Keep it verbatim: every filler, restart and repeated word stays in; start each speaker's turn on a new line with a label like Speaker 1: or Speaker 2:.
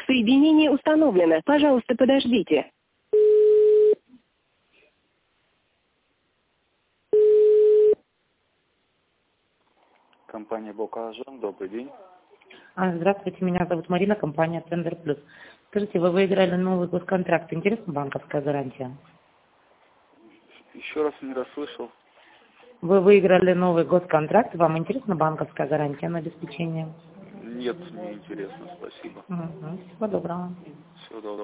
Speaker 1: Соединение установлено. Пожалуйста, подождите.
Speaker 2: Компания Бокажан, добрый день.
Speaker 3: А, Здравствуйте, меня зовут Марина, компания Тендер Плюс. Скажите, вы выиграли новый госконтракт. Интересна банковская гарантия?
Speaker 2: Еще раз не расслышал.
Speaker 3: Вы выиграли новый госконтракт. Вам интересна банковская гарантия на обеспечение?
Speaker 2: Нет, не интересно, спасибо.
Speaker 3: Угу. Всего доброго.
Speaker 2: Всего доброго.